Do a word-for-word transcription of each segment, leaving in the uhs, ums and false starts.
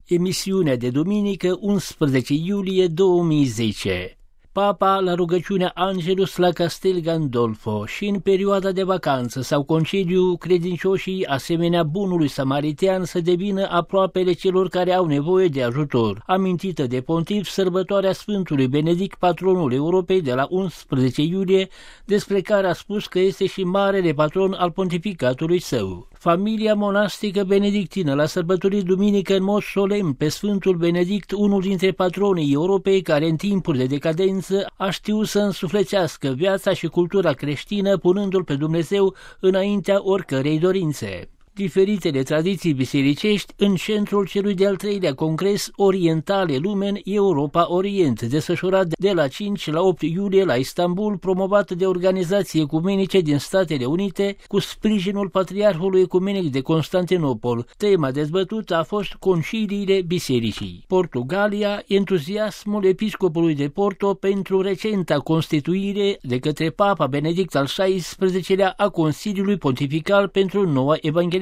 Emisiunea de duminică, unsprezece iulie două mii zece. Papa la rugăciunea Angelus la Castel Gandolfo și în perioada de vacanță sau concediu, credincioșii, asemenea bunului samaritean, să devină aproapele celor care au nevoie de ajutor. Amintită de pontif sărbătoarea Sfântului Benedict, patronul Europei, de la unsprezece iulie, despre care a spus că este și marele patron al pontificatului său. Familia monastică benedictină l-a sărbătorit duminică în mod solemn pe Sfântul Benedict, unul dintre patronii Europei care în timpuri de decadență a știut să însuflețească viața și cultura creștină, punându-l pe Dumnezeu înaintea oricărei dorințe. Diferitele tradiții bisericești în centrul celui de-al treilea congres Orientale Lumen Europa Orient, desfășurat de la cinci la opt iulie la Istanbul, promovat de organizații ecumenice din Statele Unite cu sprijinul Patriarhului Ecumenic de Constantinopol. Tema dezbătută a fost conciliile bisericii. Portugalia, entuziasmul episcopului de Porto pentru recenta constituire de către Papa Benedict al șaisprezecelea a Consiliului Pontifical pentru Noua Evanghelizare.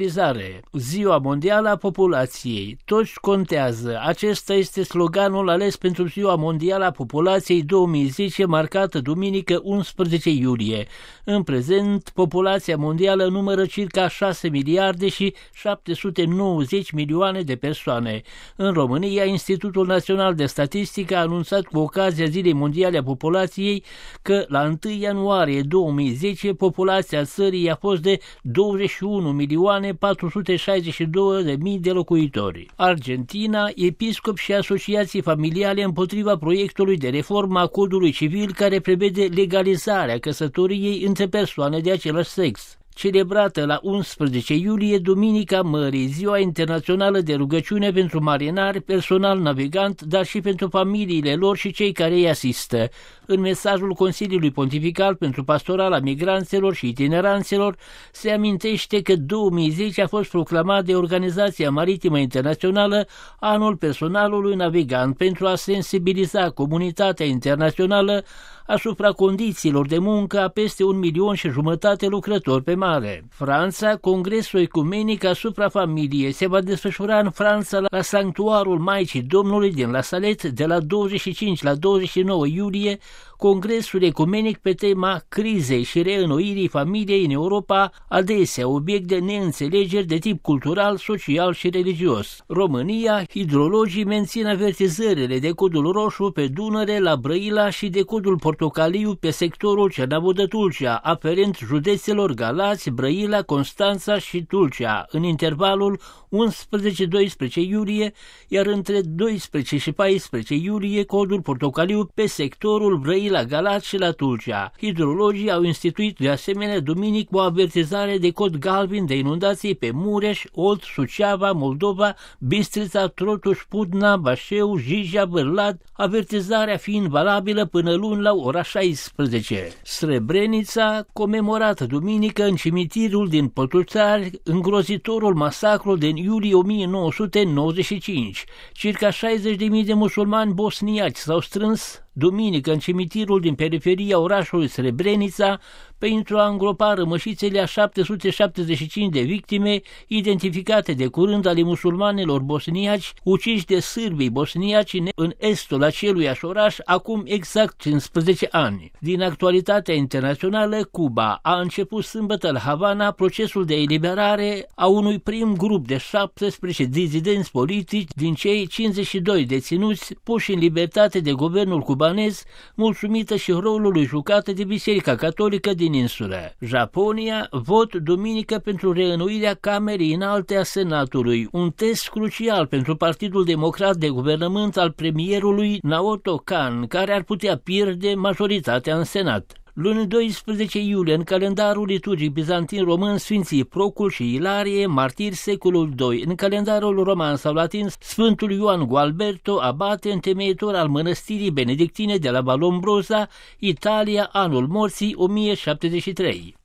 Ziua Mondială a Populației. Toți contează. Acesta este sloganul ales pentru Ziua Mondială a Populației două mii zece, marcată duminică unsprezece iulie. În prezent, populația mondială numără circa șase miliarde și șapte sute nouăzeci milioane de persoane. În România, Institutul Național de Statistică a anunțat cu ocazia Zilei Mondiale a Populației că la întâi ianuarie două mii zece populația țării a fost de douăzeci și unu milioane patru sute șaizeci și două de mii de locuitori. Argentina, episcopi și asociații familiale împotriva proiectului de reformă a codului civil care prevede legalizarea căsătoriei între persoane de același sex. Celebrată la unsprezece iulie, Duminica Mării, Ziua Internațională de Rugăciune pentru marinari, personal navigant, dar și pentru familiile lor și cei care îi asistă. În mesajul Consiliului Pontifical pentru Pastorala Migranților și Itineranților se amintește că două mii zece a fost proclamat de Organizația Maritimă Internațională anul personalului navigant pentru a sensibiliza comunitatea internațională asupra condițiilor de muncă a peste un milion și jumătate lucrători pe mare. Franța, Congresul Ecumenic asupra familiei se va desfășura în Franța la Sanctuarul Maicii Domnului din La Salette de la douăzeci și cinci la douăzeci și nouă iulie, Congresul Ecumenic pe tema crizei și reînnoirii familiei în Europa, adesea obiect de neînțelegeri de tip cultural, social și religios. România, hidrologii mențin avertizările de codul roșu pe Dunăre, la Brăila și de codul portocaliu pe sectorul Cernavoda-Tulcea, aferent județelor Galați, Brăila, Constanța și Tulcea, în intervalul unsprezece doisprezece iulie, iar între doisprezece și paisprezece iulie codul portocaliu pe sectorul Brăila, Galați și la Tulcea. Hidrologii au instituit de asemenea duminică o avertizare de cod galben de inundații pe Mureș, Olt, Suceava, Moldova, Bistrița, Trotuș, Pudna, Bașeu, Jijea, Bârlad, avertizarea fiind valabilă până luni la ora șaisprezece. Srebrenița, comemorată duminică în cimitirul din Pătuțari, îngrozitorul masacru din iulie o mie nouă sute nouăzeci și cinci. Circa șaizeci de mii de musulmani bosniaci s-au strâns duminică în cimitirul din periferia orașului Srebrenița pentru a îngropa rămășițele a șapte sute șaptezeci și cinci de victime identificate de curând ale musulmanilor bosniaci uciși de sârbii bosniaci în estul aceluiași oraș acum exact cincisprezece ani. Din actualitatea internațională, Cuba a început sâmbătă la Havana procesul de eliberare a unui prim grup de șaptesprezece dizidenți politici din cei cincizeci și doi deținuți puși în libertate de guvernul cubanez, mulțumită și rolului jucat de Biserica Catolică din insulă. Japonia, vot duminică pentru reînnoirea Camerei Înalte a Senatului, un test crucial pentru Partidul Democrat de Guvernământ al premierului Naoto Kan, care ar putea pierde majoritatea în Senat. Luni doisprezece iulie, în calendarul liturgic bizantin român, Sfinții Procul și Ilarie, martiri secolul doi. În calendarul roman sau latin, Sfântul Ioan Gualberto, abate întemeitor al mănăstirii benedictine de la Vallombrosa, Italia, anul morții o mie șaptezeci și trei.